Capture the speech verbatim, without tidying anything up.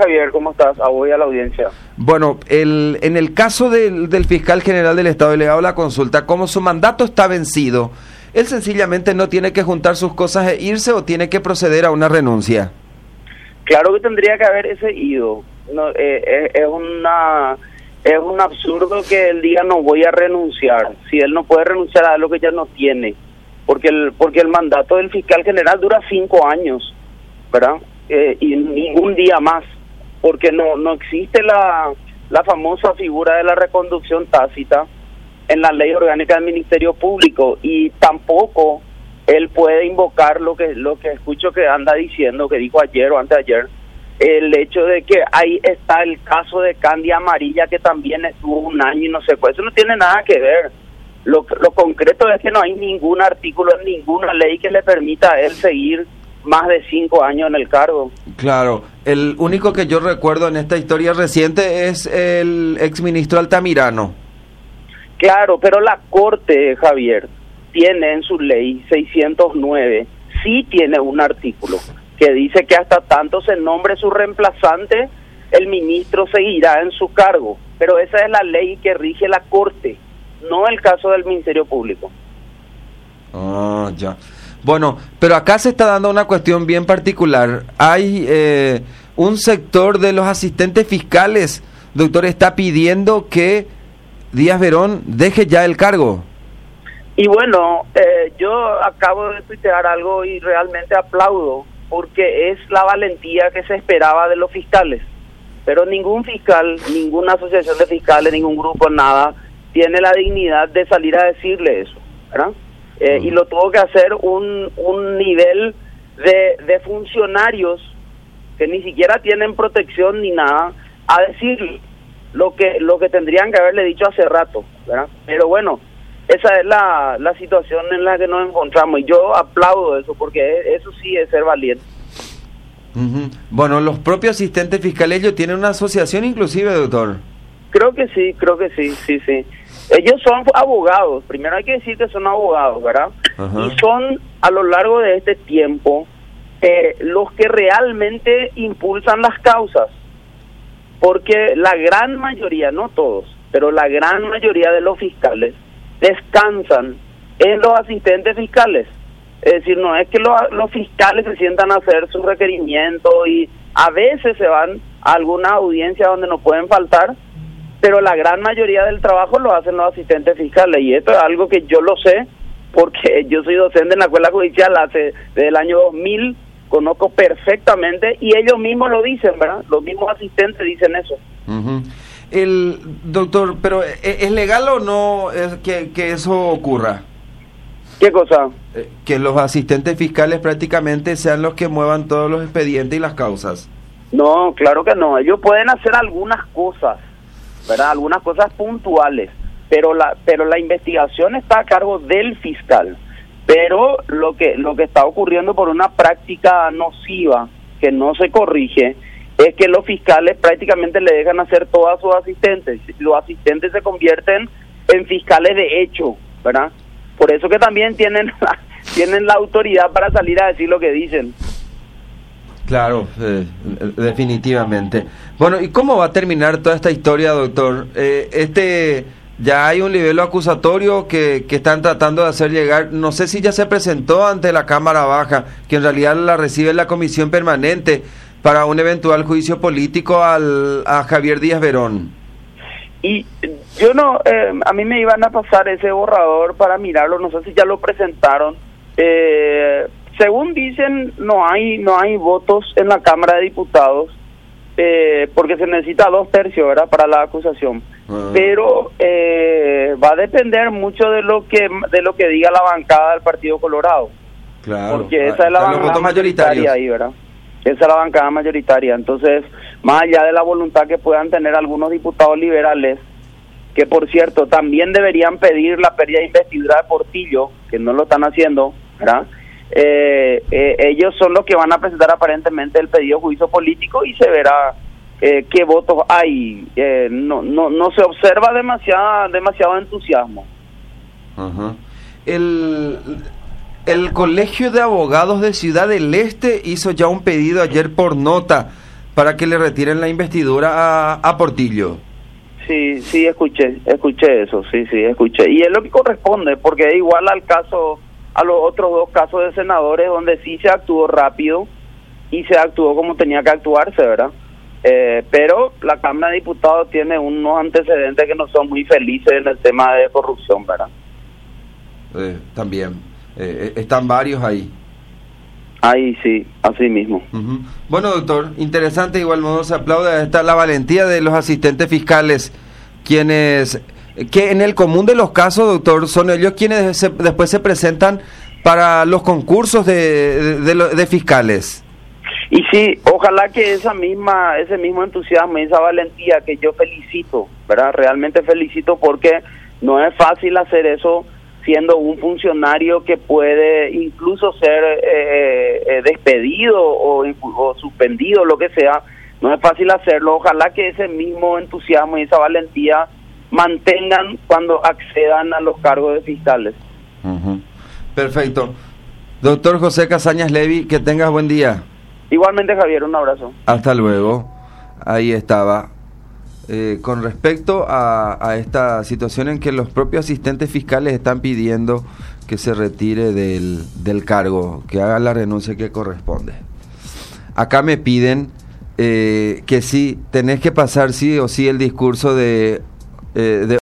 Javier, ¿cómo estás? A vos y a la audiencia. Bueno, el, en el caso del, del fiscal general del Estado, y le hago la consulta, como su mandato está vencido, ¿él sencillamente no tiene que juntar sus cosas e irse o tiene que proceder a una renuncia? Claro que tendría que haberse ido. No, eh, es, es una es un absurdo que él diga no voy a renunciar. Si él no puede renunciar a lo que ya no tiene, porque el porque el mandato del fiscal general dura cinco años, ¿verdad? Eh, y ningún día más, porque no no existe la la famosa figura de la reconducción tácita en la ley orgánica del Ministerio Público, y tampoco él puede invocar lo que lo que escucho que anda diciendo, que dijo ayer o antes de ayer, el hecho de que ahí está el caso de Candy Amarilla, que también estuvo un año y no sé cuál. Eso no tiene nada que ver. Lo, lo concreto es que no hay ningún artículo en ninguna ley que le permita a él seguir más de cinco años en el cargo. Claro, el único que yo recuerdo en esta historia reciente es el exministro Altamirano. Claro, pero la Corte, Javier, tiene en su ley seiscientos nueve, sí tiene un artículo que dice que hasta tanto se nombre su reemplazante, el ministro seguirá en su cargo. Pero esa es la ley que rige la Corte, no el caso del Ministerio Público. Ah, ya. Bueno, pero acá se está dando una cuestión bien particular. Hay eh, un sector de los asistentes fiscales, doctor, está pidiendo que Díaz Verón deje ya el cargo. Y bueno, eh, yo acabo de tuitear algo y realmente aplaudo, porque es la valentía que se esperaba de los fiscales. Pero ningún fiscal, ninguna asociación de fiscales, ningún grupo, nada, tiene la dignidad de salir a decirle eso, ¿verdad? Eh, uh-huh. Y lo tuvo que hacer un, un nivel de, de funcionarios que ni siquiera tienen protección ni nada, a decirle lo que lo que tendrían que haberle dicho hace rato, ¿verdad? Pero bueno, esa es la, la situación en la que nos encontramos, y yo aplaudo eso, porque eso sí es ser valiente. Uh-huh. Bueno, los propios asistentes fiscales, ellos tienen una asociación inclusive, doctor. Creo que sí, creo que sí, sí, sí. Ellos son abogados, primero hay que decir que son abogados, ¿verdad? Uh-huh. Y son, a lo largo de este tiempo, eh, los que realmente impulsan las causas, porque la gran mayoría, no todos, pero la gran mayoría de los fiscales descansan en los asistentes fiscales. Es decir, no es que los, los fiscales se sientan a hacer su requerimiento y a veces se van a alguna audiencia donde no pueden faltar, pero la gran mayoría del trabajo lo hacen los asistentes fiscales, y esto es algo que yo lo sé porque yo soy docente en la Escuela Judicial hace desde el año dos mil, conozco perfectamente, y ellos mismos lo dicen, ¿verdad? Los mismos asistentes dicen eso. Uh-huh. El doctor, pero ¿es legal o no es que, que eso ocurra? ¿Qué cosa? Eh, que los asistentes fiscales prácticamente sean los que muevan todos los expedientes y las causas. No, claro que no. Ellos pueden hacer algunas cosas, ¿verdad? Algunas cosas puntuales, pero la pero la investigación está a cargo del fiscal. Pero lo que lo que está ocurriendo por una práctica nociva que no se corrige es que los fiscales prácticamente le dejan hacer todo a sus asistentes. Los asistentes se convierten en fiscales de hecho, ¿verdad? Por eso que también tienen la, tienen la autoridad para salir a decir lo que dicen. Claro, eh, definitivamente. Bueno, ¿y cómo va a terminar toda esta historia, doctor? Eh, este ya hay un libelo acusatorio que, que están tratando de hacer llegar. No sé si ya se presentó ante la Cámara Baja, que en realidad la recibe la Comisión Permanente para un eventual juicio político al a Javier Díaz Verón. Y yo no, eh, a mí me iban a pasar ese borrador para mirarlo, no sé si ya lo presentaron. Eh, según dicen, no hay no hay votos en la Cámara de Diputados, eh, porque se necesita dos tercios, ¿verdad?, para la acusación. Uh-huh. Pero eh, va a depender mucho de lo que de lo que diga la bancada del Partido Colorado. Claro. Porque esa es la bancada mayoritaria ahí, ¿verdad? Esa es la bancada mayoritaria. Entonces, más allá de la voluntad que puedan tener algunos diputados liberales, que por cierto también deberían pedir la pérdida de investidura de Portillo, que no lo están haciendo, ¿verdad? Eh, eh, ellos son los que van a presentar aparentemente el pedido de juicio político y se verá eh, qué votos hay. Eh, no no no se observa demasiado demasiado entusiasmo. Uh-huh. El el Colegio de Abogados de Ciudad del Este hizo ya un pedido ayer por nota para que le retiren la investidura a, a Portillo. Sí, sí, escuché, escuché eso, sí, sí, escuché. Y es lo que corresponde, porque es igual al caso, a los otros dos casos de senadores donde sí se actuó rápido y se actuó como tenía que actuarse, ¿verdad? Eh, pero la Cámara de Diputados tiene unos antecedentes que no son muy felices en el tema de corrupción, ¿verdad? Eh, también, eh, están varios ahí. Ahí sí, así mismo. Uh-huh. Bueno, doctor, interesante, igual modo se aplaude esta la valentía de los asistentes fiscales, quienes, que en el común de los casos, doctor, son ellos quienes se, después se presentan para los concursos de, de, de, de fiscales. Y sí, ojalá que esa misma, ese mismo entusiasmo, esa valentía que yo felicito, ¿verdad? Realmente felicito porque no es fácil hacer eso siendo un funcionario que puede incluso ser eh, eh, despedido o, o suspendido, lo que sea. No es fácil hacerlo. Ojalá que ese mismo entusiasmo y esa valentía mantengan cuando accedan a los cargos de fiscales. Uh-huh. Perfecto. Doctor José Casañas Levy, que tengas buen día. Igualmente, Javier, un abrazo. Hasta luego. Ahí estaba. Eh, con respecto a, a esta situación en que los propios asistentes fiscales están pidiendo que se retire del, del cargo, que haga la renuncia que corresponde. Acá me piden eh, que sí, tenés que pasar sí o sí el discurso de... Eh, de